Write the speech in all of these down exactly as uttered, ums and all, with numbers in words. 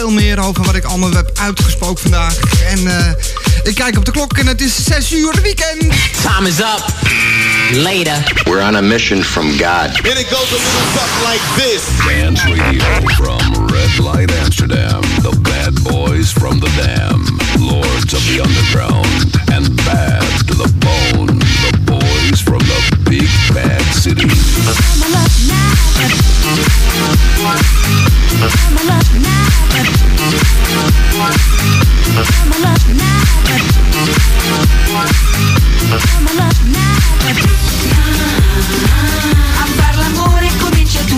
veel meer over wat ik allemaal heb uitgesproken vandaag. En uh, ik kijk op de klok en het is zes uur weekend. Time is up. Later. We're on a mission from God. And it goes a little something like this. Dance Radio from Red Light Amsterdam. The bad boys from the Dam. Lords of the underground. And bad to the bone. The boys from the big bad city. A far l'amore comincia tu.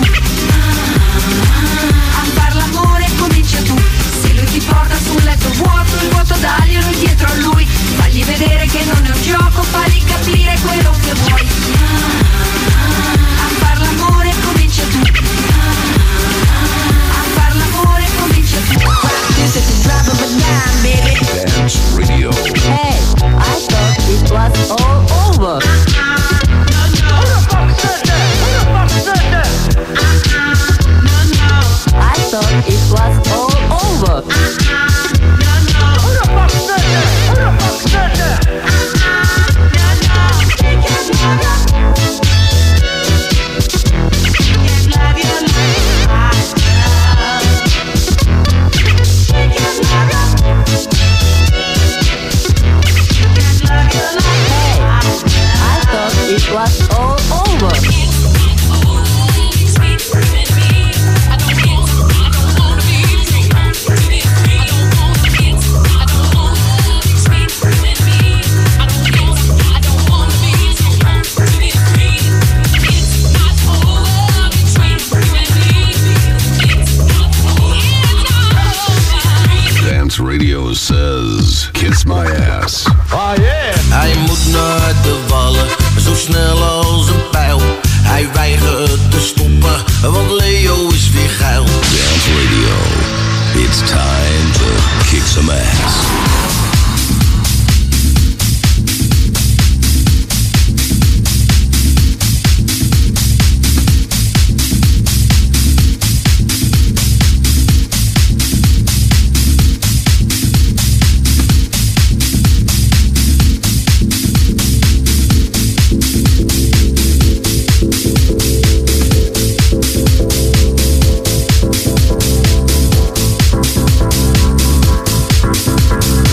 A far l'amore comincia tu. Se lui ti porta sul letto vuoto, il vuoto daglielo dietro a lui. Fagli vedere che non è un gioco, fagli capire quello che vuoi. A far l'amore comincia tu. A far l'amore comincia tu. This is the drop of a dime, baby. Dance Radio. Hey, I thought it was all over. I thought it was all over. Who the fuck said that? Who the fuck said that? Hey, I thought it was all over. Dance Radio says, kiss my ass. Oh yeah. Hij moet naar de wallen, zo snel als een pijl. Hij weigert te stoppen, want Leo is weer geil. Dance Radio. It's time to kick some ass. A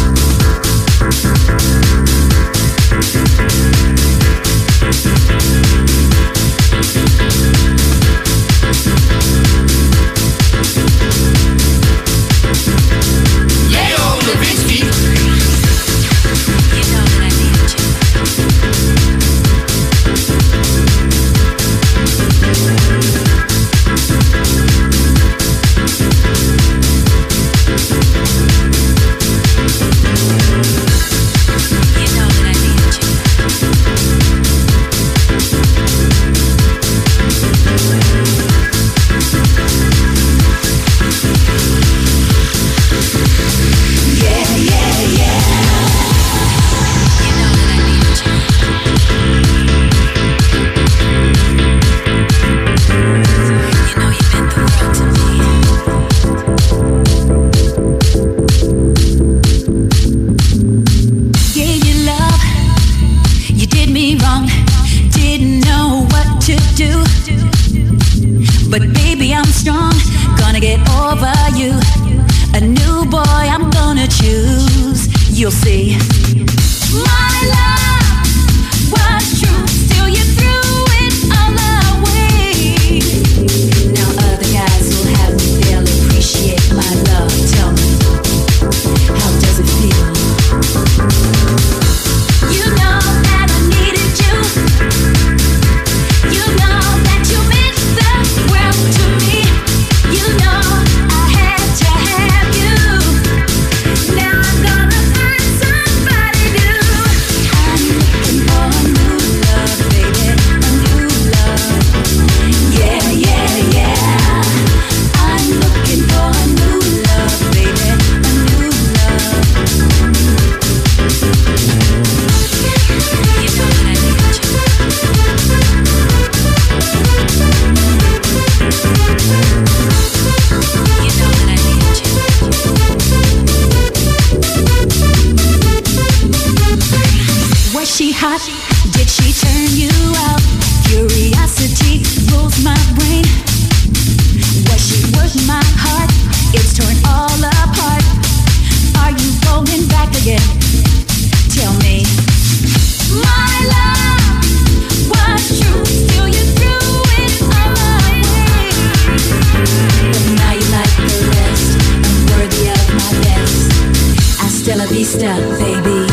vista, baby.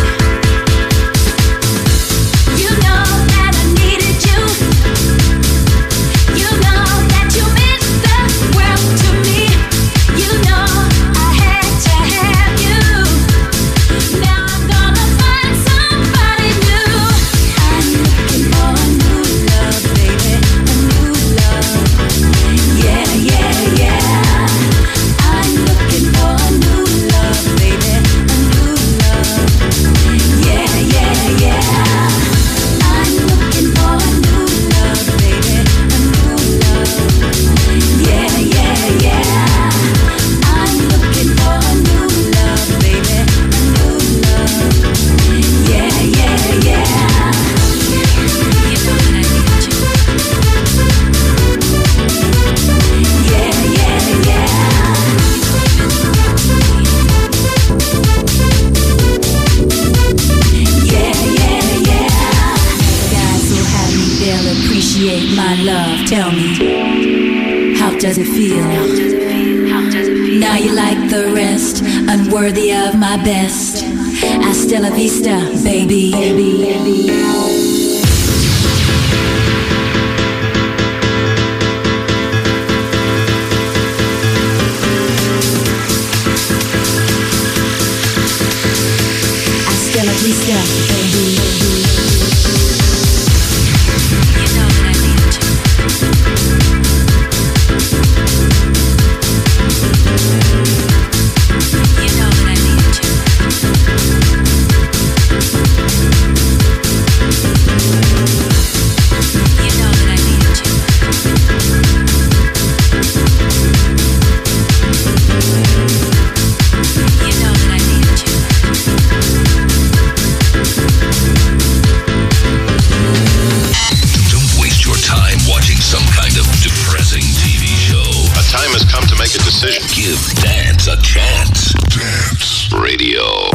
You know that I needed you. You know that you meant the world to me. You know I had to have you. Now I'm gonna find somebody new. I'm looking for a new love, baby, a new love. Yeah, yeah, yeah. I'm looking for a new love, baby, a new love. Yeah, yeah, yeah. I'm looking for a new love, baby, a new love. Yeah, yeah, yeah. I'm looking for a new love, baby, a new love. Yeah, yeah, yeah. You know that I need you. Yeah, yeah, yeah. Yeah, yeah, yeah. Guys who have me, they'll appreciate my love. Tell me, how does it feel? Now you like the rest, unworthy of my best. Hasta la vista, baby. Hasta la vista, baby. You know that I need you. You know that I need you. You know that I need you. You know that I need you. Don't waste your time watching some kind of depressing T V show. A time has come to make a decision. Give dance a chance. Dance Radio.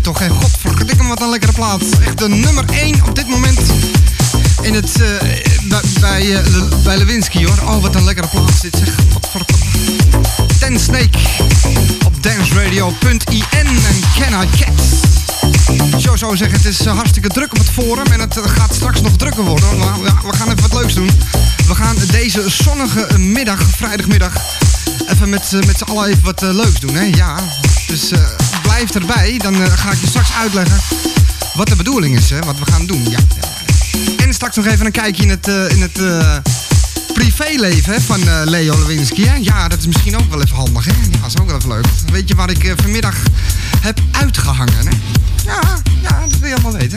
toch, hè? Godverdikke, wat een lekkere plaat. Echt de nummer één op dit moment in het, uh, bij, bij, uh, bij Lewinsky, hoor. Oh, wat een lekkere plaat dit, zeg. Godverdikke. Ten Snake op danceradio punt i n en Can I Cats. Zo zou zeggen, het is uh, hartstikke druk op het forum en het uh, gaat straks nog drukker worden. Maar ja, we gaan even wat leuks doen. We gaan deze zonnige middag, vrijdagmiddag, even met, uh, met z'n allen even wat uh, leuks doen, hè? Ja, dus uh, blijf erbij. Dan uh, ga ik je straks uitleggen wat de bedoeling is, hè? Wat we gaan doen, ja. En straks nog even een kijkje in het, uh, in het uh, privéleven, hè, van uh, Leo Lewinsky, hè? Ja, dat is misschien ook wel even handig, hè? Ja, dat is ook wel even leuk. Weet je waar ik uh, vanmiddag heb uitgehangen, hè? Ja, ja, dat wil je allemaal weten.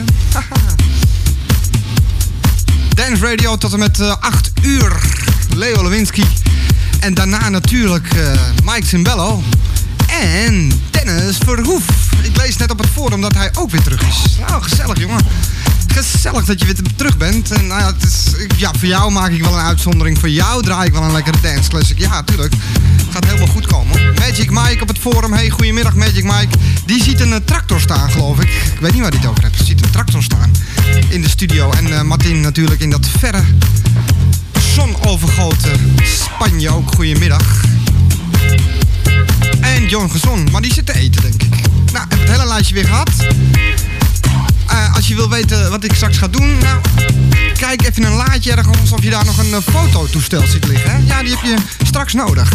Dance Radio tot en met uh, acht uur. Leo Lewinsky. En daarna natuurlijk uh, Mike Cimbello. En Dennis Verhoef. Ik lees net op het forum dat hij ook weer terug is. Nou, gezellig, jongen. Gezellig dat je weer terug bent. En nou ja, het is, ja, voor jou maak ik wel een uitzondering. Voor jou draai ik wel een lekkere dance classic. Ja, tuurlijk. Het gaat helemaal goed komen. Magic Mike op het forum. Hey, goedemiddag Magic Mike. Die ziet een uh, tractor staan, geloof ik. Ik weet niet waar hij het over heeft. Hij ziet een tractor staan in de studio. En uh, Martin natuurlijk in dat verre, zonovergoten Spanje ook. Goedemiddag. En John Gezon. Maar die zit te eten, denk ik. Nou, heb het hele lijstje weer gehad. Uh, als je wil weten wat ik straks ga doen, nou, kijk even in een laadje ergens of je daar nog een uh, fototoestel ziet liggen. Hè? Ja, die heb je straks nodig.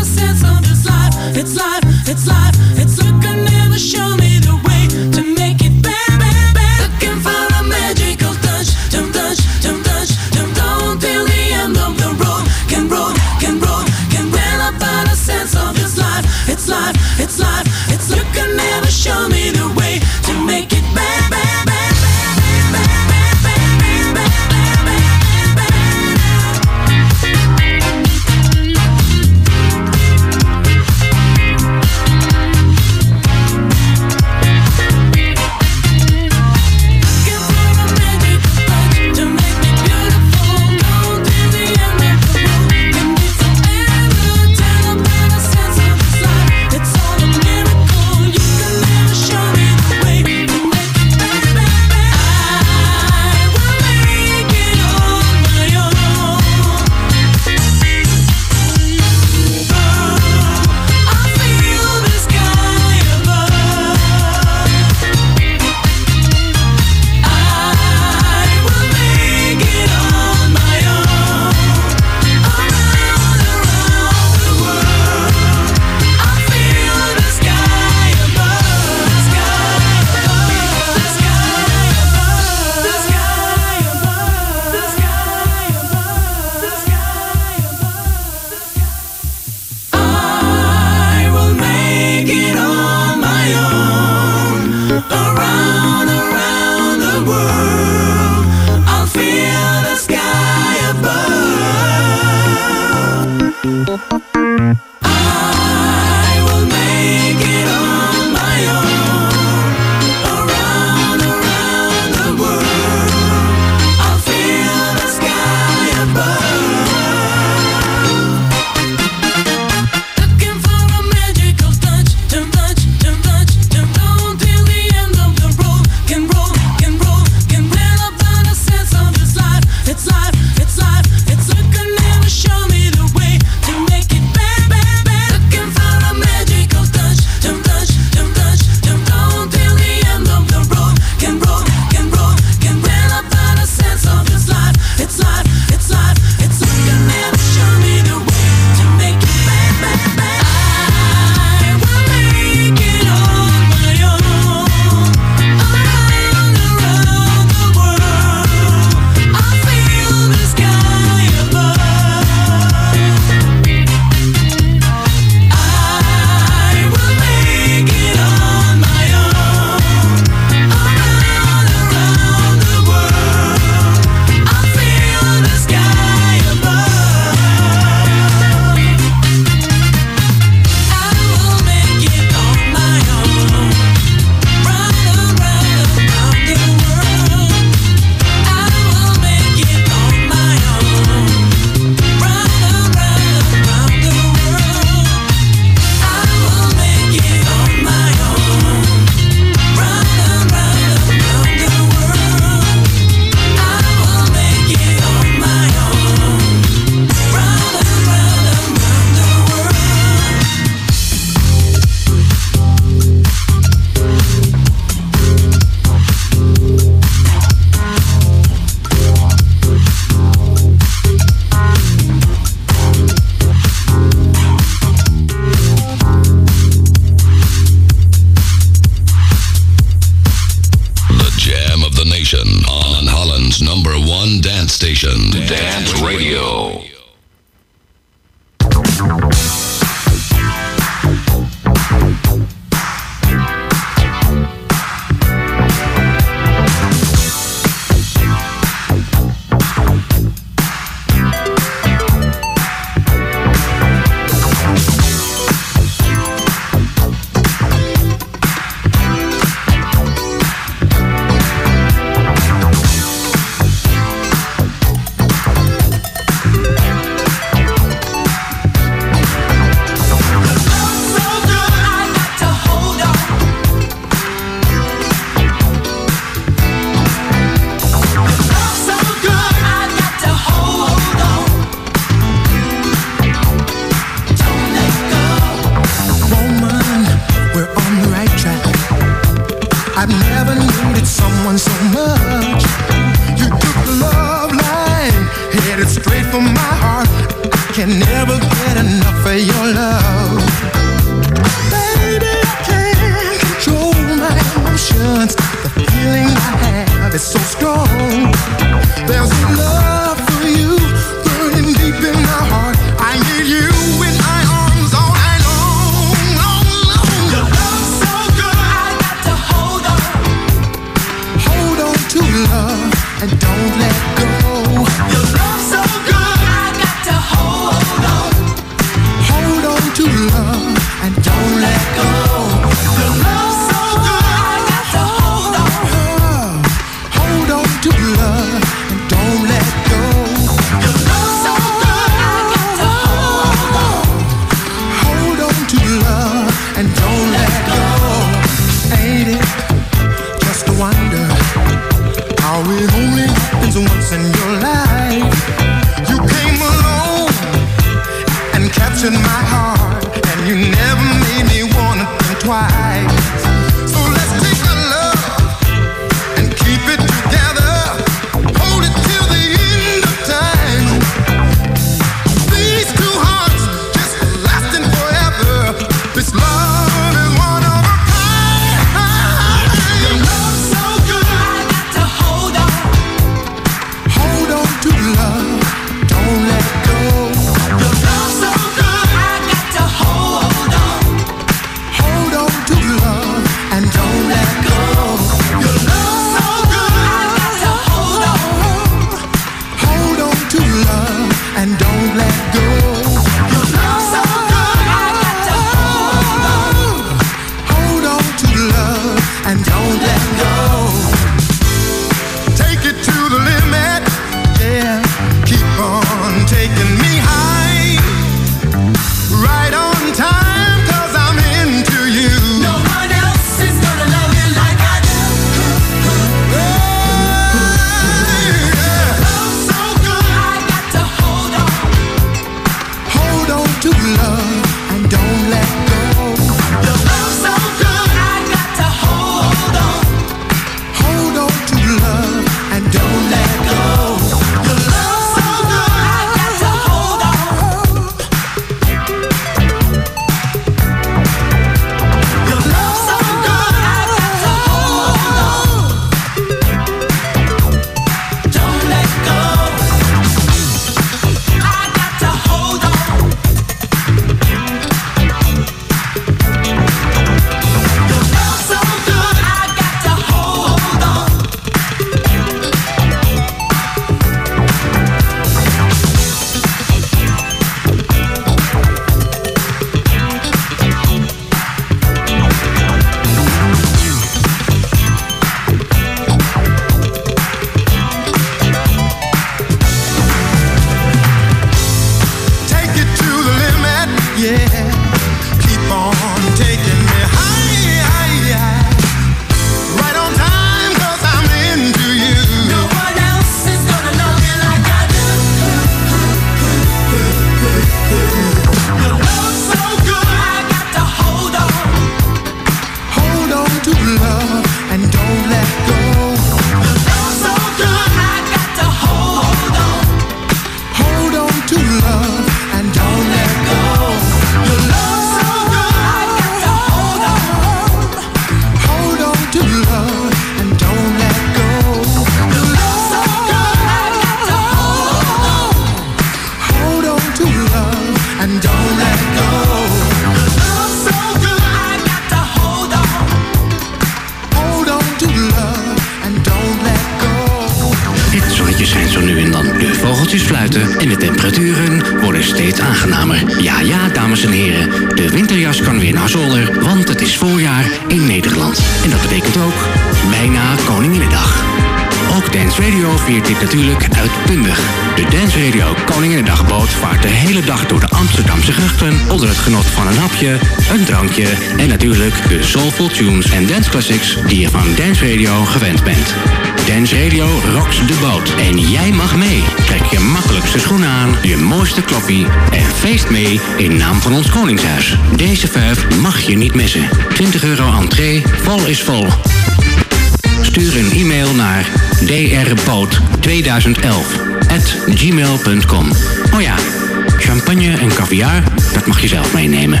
let go. Love's so good, I got to hold on. Hold on to love and don't let go. Het zonnetje schijnt zo nu en dan. De vogeltjes fluiten en de temperaturen worden steeds aangenamer. Ja, ja, dames en heren. De winterjas kan weer naar zolder, want het is voorjaar in Nederland. En dat betekent ook bijna Koninginnedag. Ook Dance Radio viert dit natuurlijk uitbundig. De Dance Radio Koninginnedagboot vaart de hele dag door de Amsterdamse grachten onder het genot van een hapje, een drankje en natuurlijk de soulful tunes en dance classics die je van Dance Radio gewend bent. Dance Radio rocks de boot en jij mag mee. Trek je makkelijkste schoenen aan, je mooiste kloffie en feest mee in naam van ons Koningshuis. Deze vijf mag je niet missen. twintig euro entree, vol is vol. Stuur een e-mail naar d r boot tweeduizend elf at gmail punt com. Oh ja, champagne en caviar, dat mag je zelf meenemen.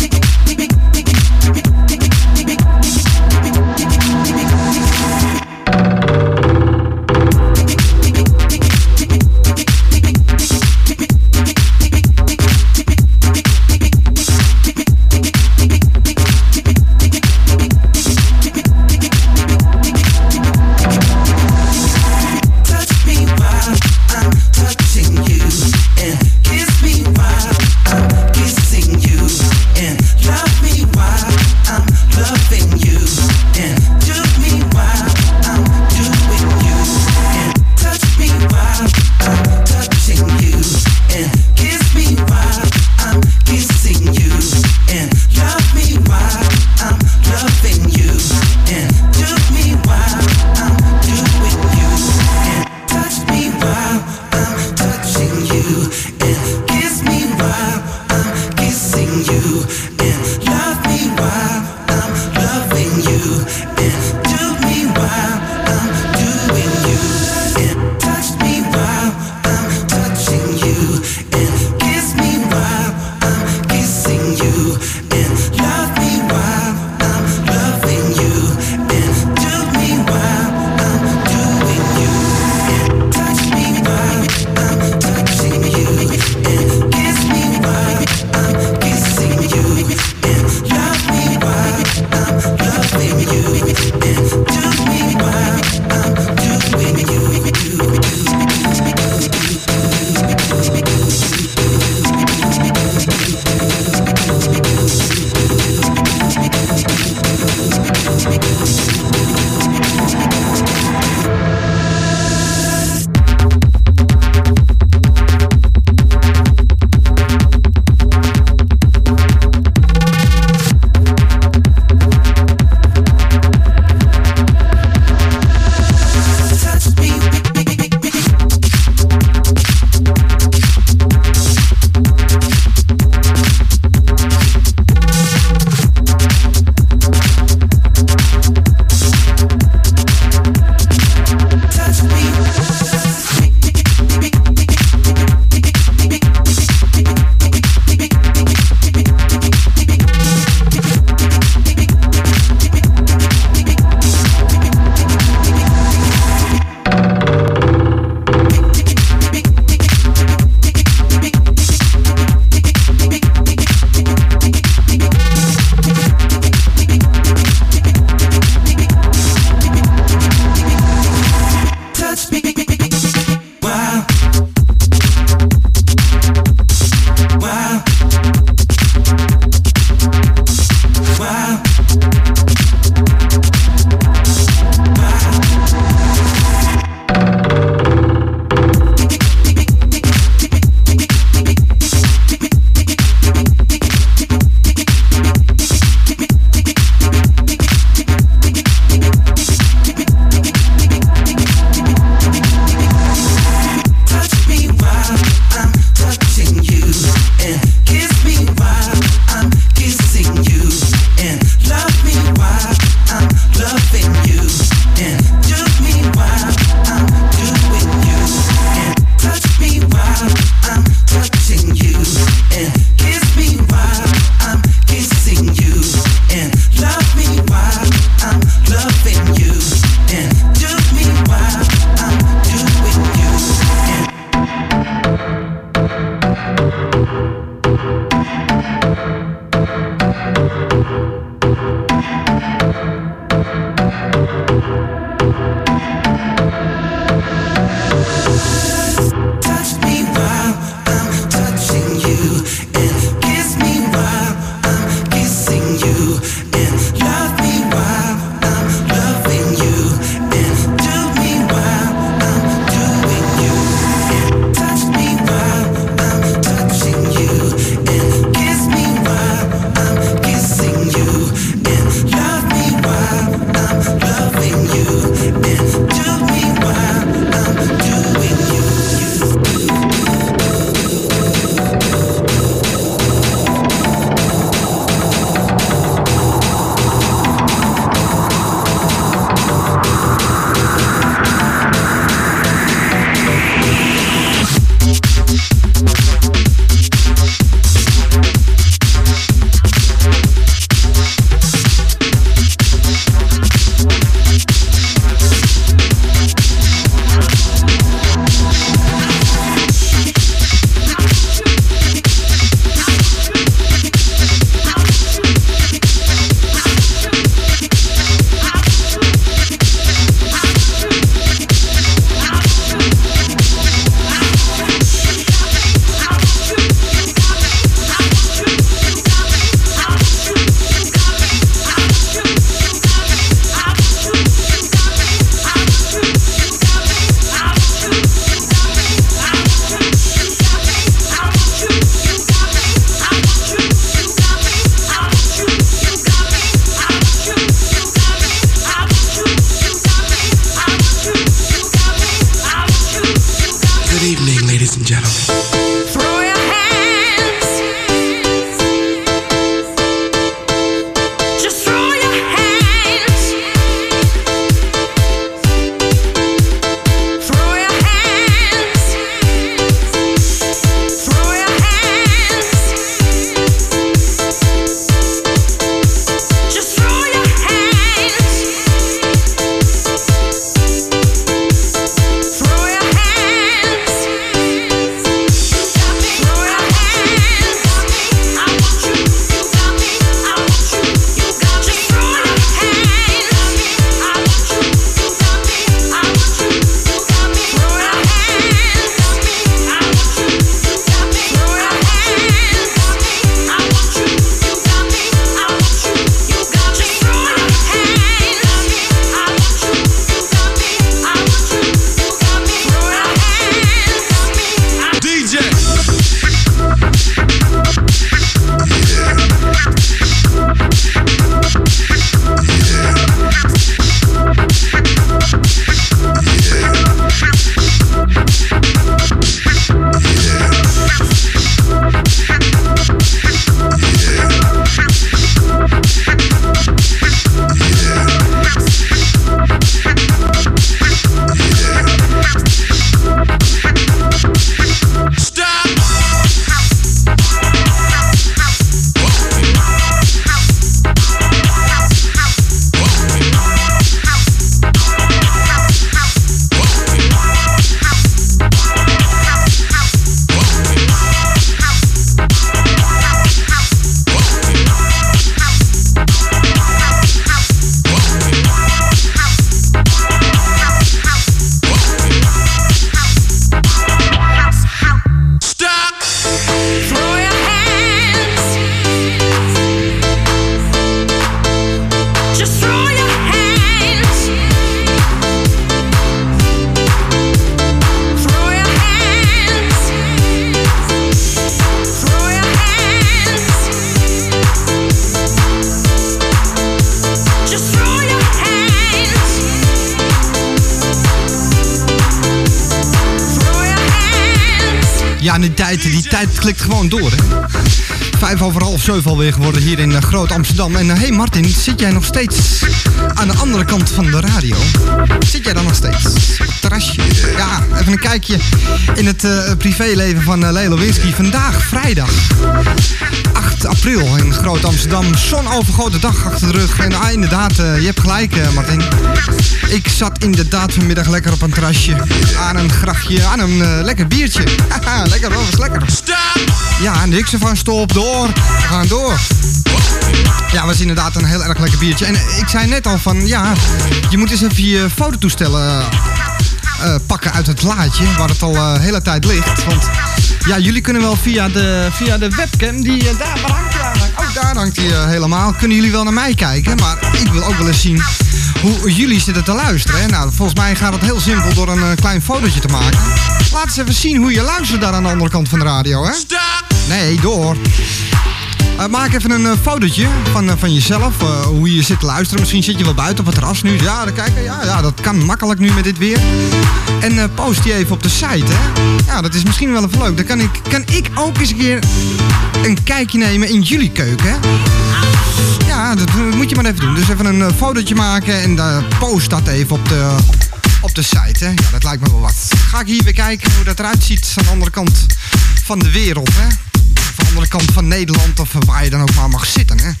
Ja, en die tijd, die tijd klikt gewoon door, hè. Vijf over half zeven alweer geworden hier in uh, Groot Amsterdam. En hé uh, hey Martin, zit jij nog steeds aan de andere kant van de radio? Zit jij dan nog steeds op het terrasje? Ja, even een kijkje in het uh, privéleven van uh, Lelo Winsky. Vandaag, vrijdag, acht april in Groot Amsterdam. Zonovergoten dag achter de rug. En ah, inderdaad, uh, je hebt gelijk uh, Martin. Ik zat inderdaad vanmiddag lekker op een terrasje. Aan een grachtje, aan een uh, lekker biertje. Haha, lekker, dat was lekker. Stop! Ja, niks ervan, stop, door. We gaan door. Ja, was inderdaad een heel erg lekker biertje. En ik zei net al van, ja, je moet eens even je fototoestellen uh, pakken uit het laadje, waar het al de uh, hele tijd ligt. Want ja, jullie kunnen wel via de, via de webcam, die uh, daar, waar hangt die eigenlijk? Oh, daar hangt die uh, helemaal. Kunnen jullie wel naar mij kijken, maar ik wil ook wel eens zien hoe jullie zitten te luisteren. Hè? Nou, volgens mij gaat het heel simpel door een uh, klein fotootje te maken. Laat eens even zien hoe je luistert daar aan de andere kant van de radio, hè? Nee, door. Uh, maak even een uh, fotootje van, uh, van jezelf, uh, hoe je zit te luisteren. Misschien zit je wel buiten op het terras nu. Ja, dan kijken. Ja, ja, dat kan makkelijk nu met dit weer. En uh, post die even op de site, hè. Ja, dat is misschien wel even leuk. Dan kan ik, kan ik ook eens een keer een kijkje nemen in jullie keuken, hè. Ja, dat moet je maar even doen. Dus even een uh, fotootje maken en uh, post dat even op de, op de site, hè. Ja, dat lijkt me wel wat. Ga ik hier weer kijken hoe dat eruit ziet aan de andere kant van de wereld, hè. Van de andere kant van Nederland of waar je dan ook maar mag zitten, hè.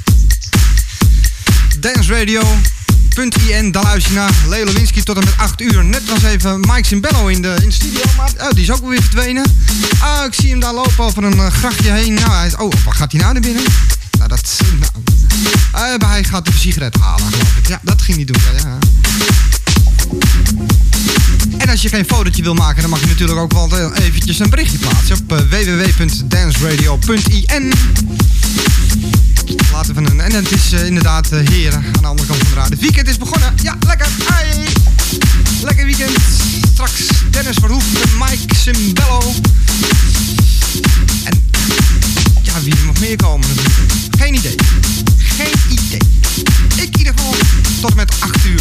danceradio punt i n, daar luister je naar Lelo Winsky tot en met acht uur. Net was even Mike Cimbello in de, in de studio, maar oh, die is ook weer verdwenen. Ah, ik zie hem daar lopen over een uh, grachtje heen. Nou, hij is, oh, waar gaat hij nou naar binnen? Nou, dat... Nou, uh, hij gaat een sigaret halen, geloof ik. Ja, dat ging hij doen, ja. En als je geen fotootje wil maken, dan mag je natuurlijk ook wel eventjes een berichtje plaatsen op uh, w w w punt danceradio punt i n. Laten we een... En het is uh, inderdaad, uh, heren, aan de andere kant van de radio. Het weekend is begonnen. Ja, lekker. Ai. Lekker weekend. Straks Dennis Verhoeven, Mike Cimbello. En ja, wie er nog meer komen natuurlijk. Geen idee. Geen idee. Ik in ieder geval tot met acht uur.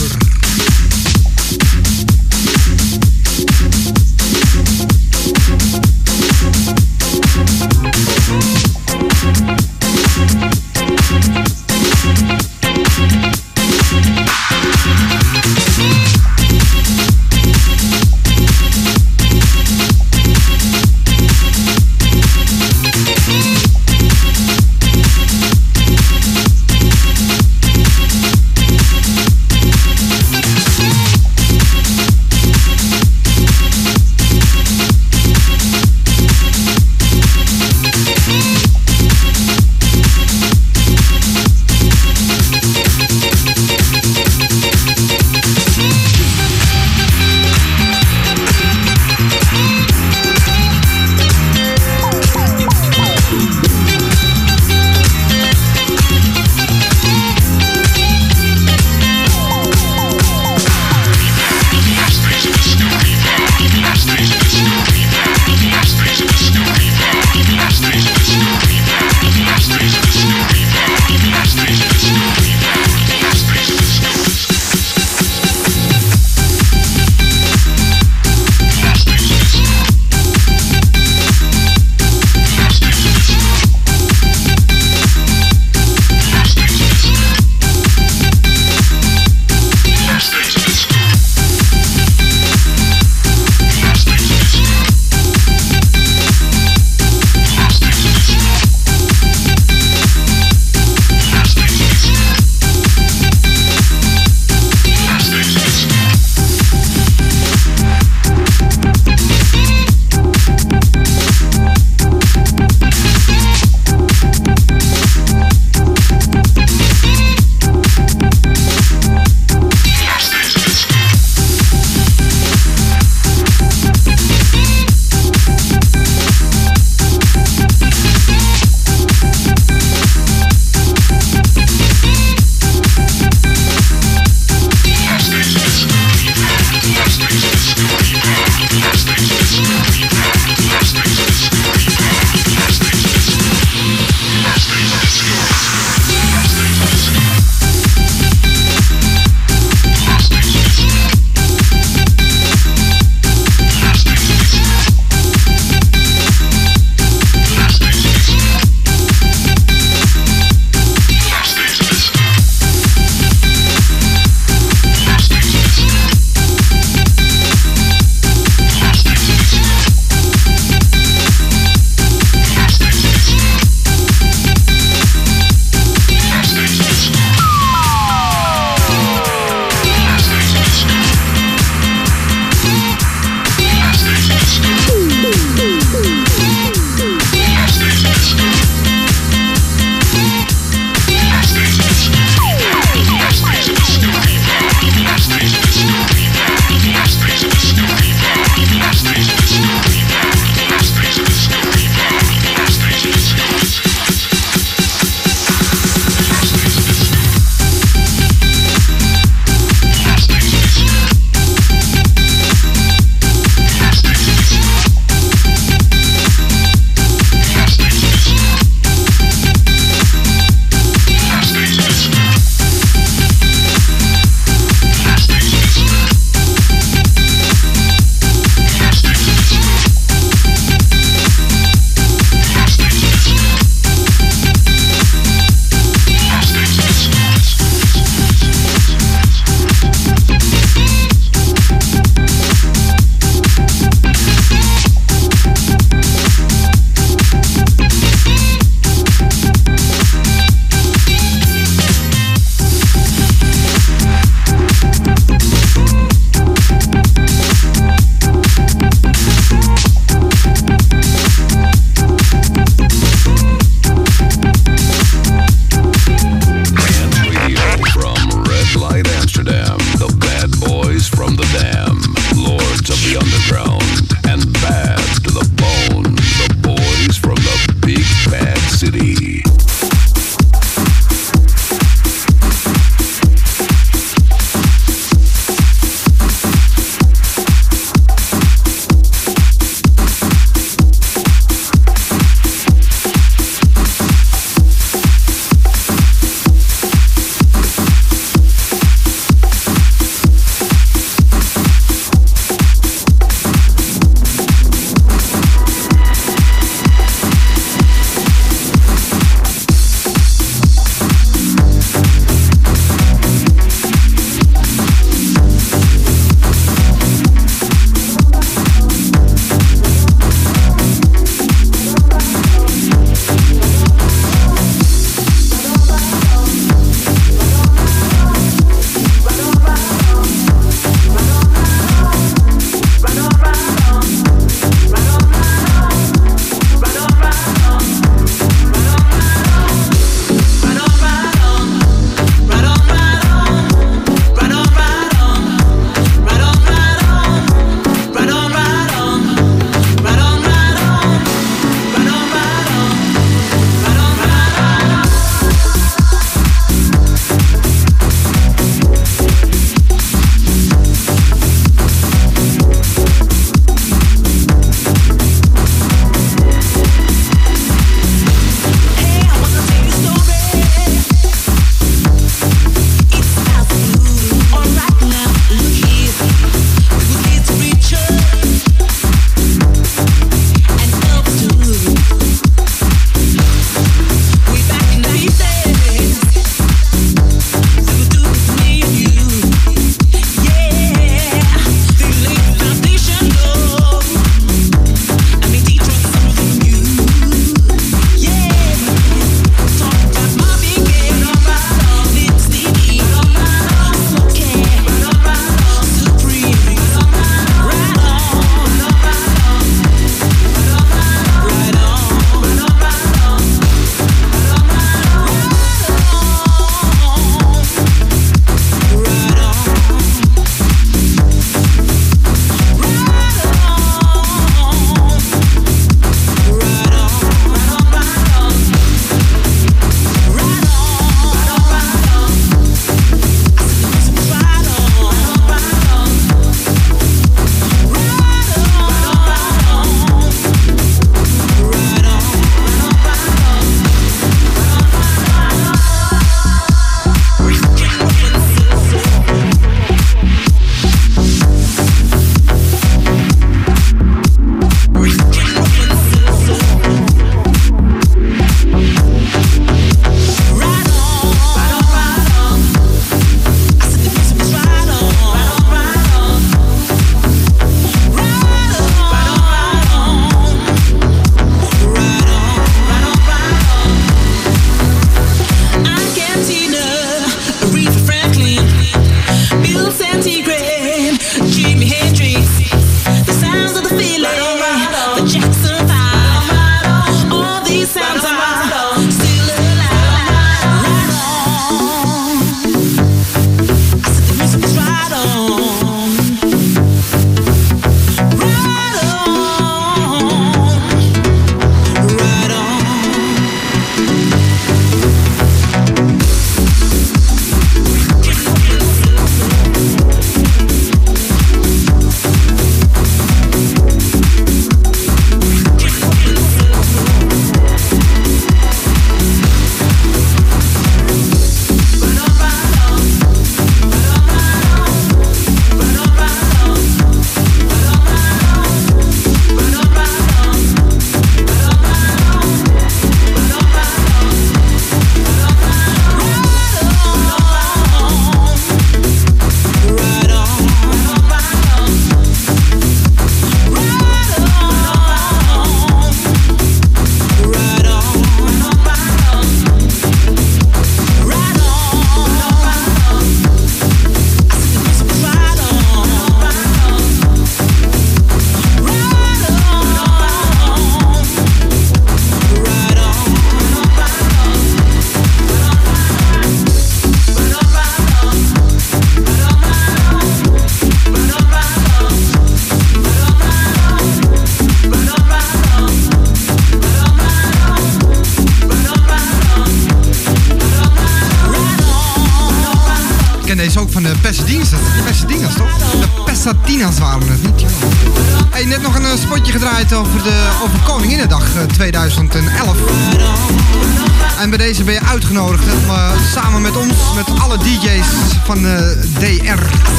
Pasadena. Pasadena, toch? De Pasadena's waren het niet. Hey, net nog een uh, spotje gedraaid over, de, over Koninginnedag uh, tweeduizend elf. En bij deze ben je uitgenodigd om uh, samen met ons, met alle D J's van uh, D R,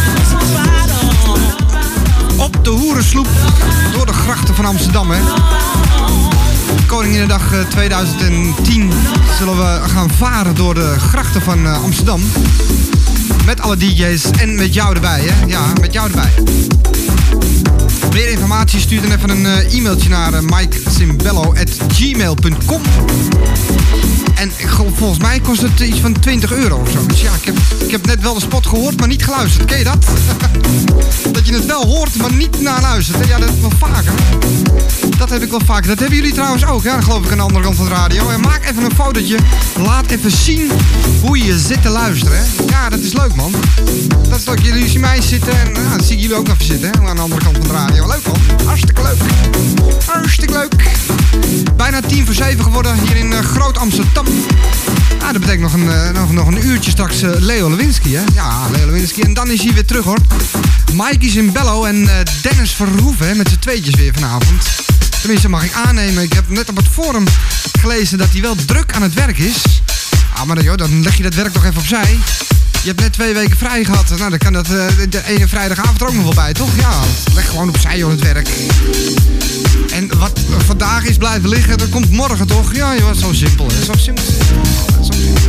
op de Hoerensloep door de grachten van Amsterdam, hè. Koninginnedag tweeduizend tien zullen we gaan varen door de grachten van uh, Amsterdam. Met alle D J's en met jou erbij, hè? Ja, met jou erbij. Meer informatie stuur dan even een uh, e-mailtje naar uh, mike simbello at gmail dot com. En volgens mij kost het iets van twintig euro of zo. Dus ja, ik heb, ik heb net wel de spot gehoord, maar niet geluisterd. Ken je dat? Dat je het wel hoort, maar niet naar luistert. Ja, dat is wel vaker. Dat heb ik wel vaker. Dat hebben jullie trouwens ook, hè? Geloof ik, aan de andere kant van de radio. En maak even een fotootje. Laat even zien hoe je zit te luisteren, hè? Ja, dat is leuk, man. Dat is leuk. Jullie zien mij zitten en nou, dan zie ik jullie ook even zitten, hè? Aan de andere kant van de radio. Leuk, man. Hartstikke leuk. Hartstikke leuk. Bijna tien voor zeven geworden hier in uh, Groot Amsterdam. Ah, dat betekent nog een, uh, nog, nog een uurtje straks uh, Leo Lewinsky, hè? Ja, Leo Lewinsky. En dan is hij weer terug, hoor. Mikey Zimbello en uh, Dennis Verhoeven, hè, met z'n tweetjes weer vanavond. Tenminste, mag ik aannemen. Ik heb net op het forum gelezen dat hij wel druk aan het werk is. Ah, maar joh, dan leg je dat werk toch even opzij. Je hebt net twee weken vrij gehad. Nou, dan kan dat uh, de ene vrijdagavond er ook nog wel bij, toch? Ja, leg gewoon opzij, joh, het werk. En wat vandaag is blijven liggen, dat komt morgen toch? Ja, joh, zo simpel, hè. Zo simpel. Zo simpel.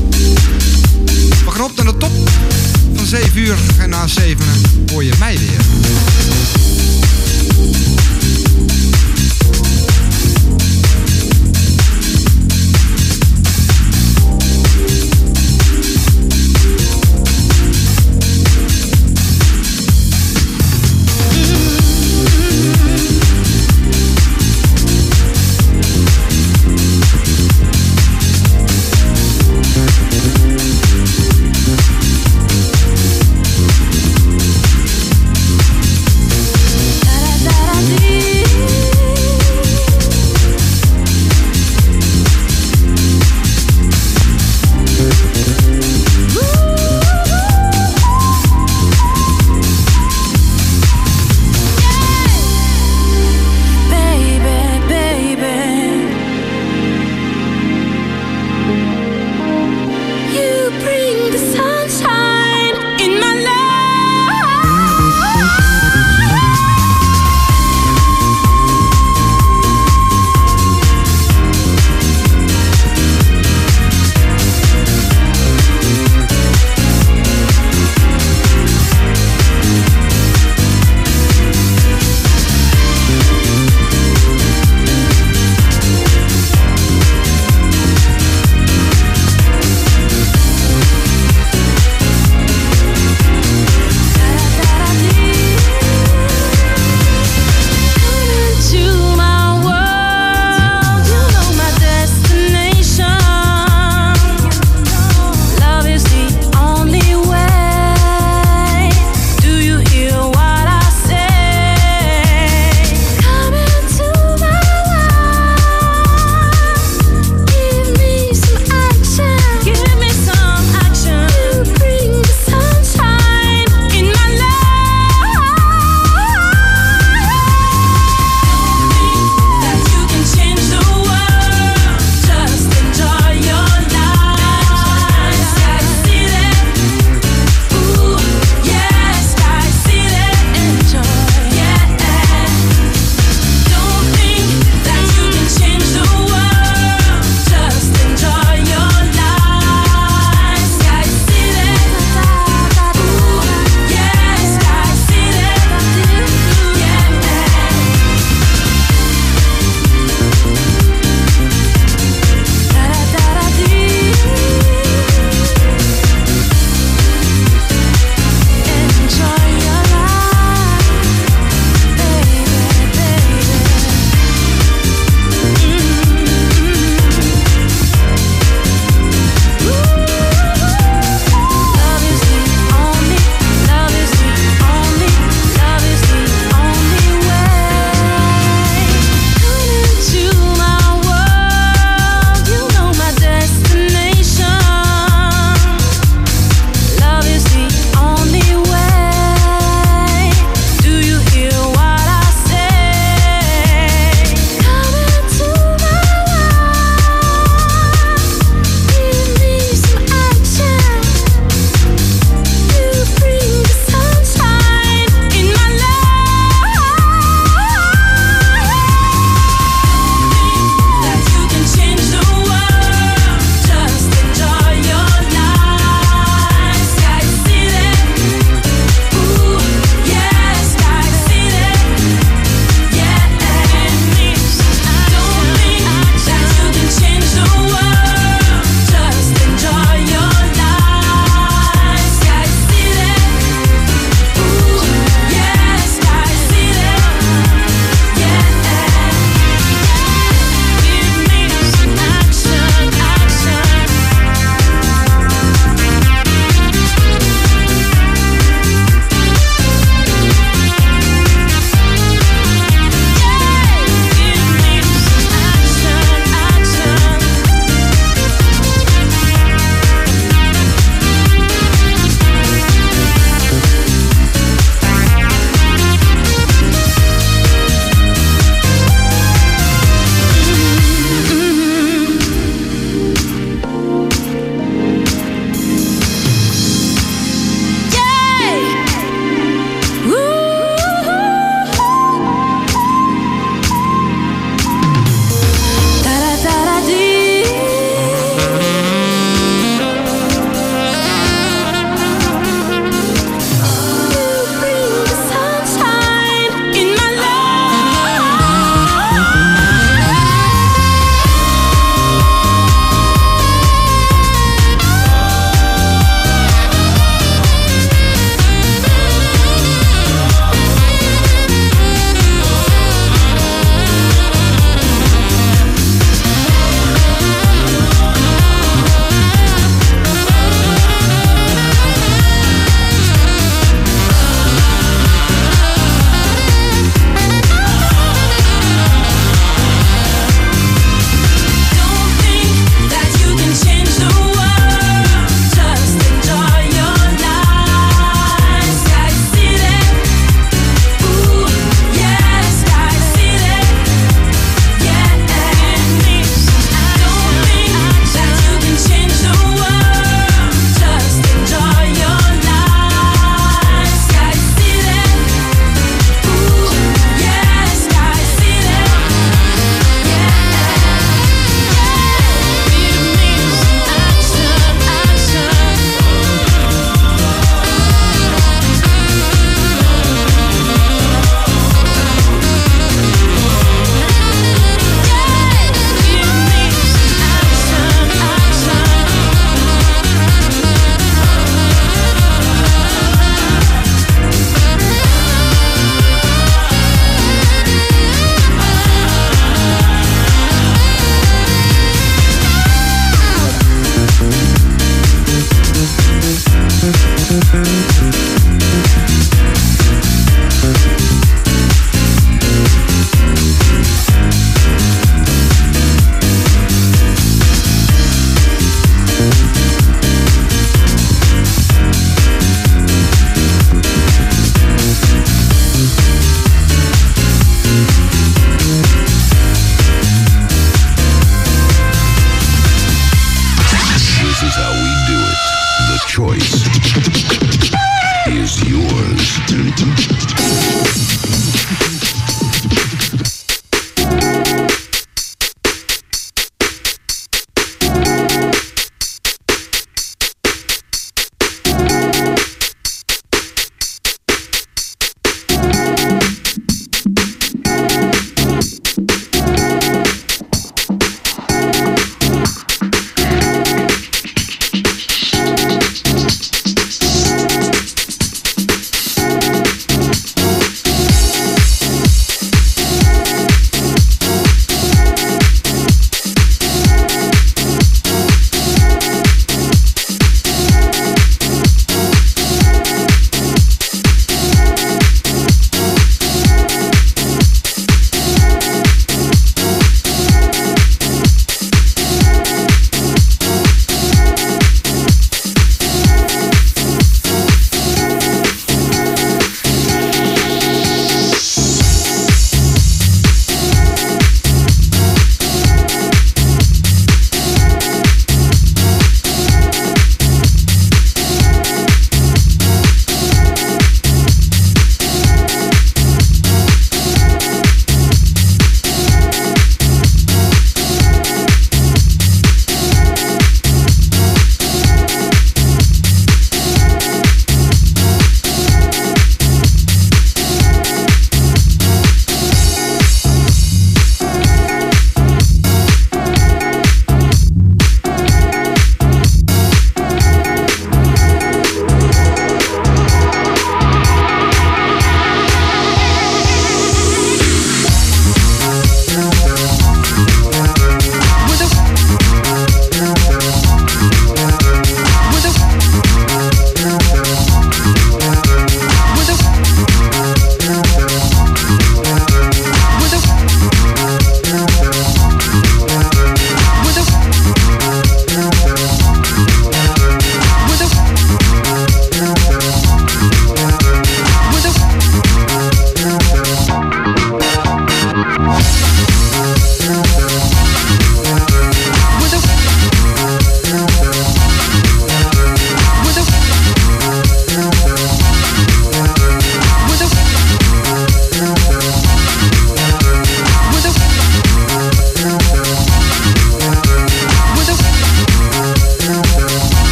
We gaan op naar de top van zeven uur. En na zeven hoor je mij weer.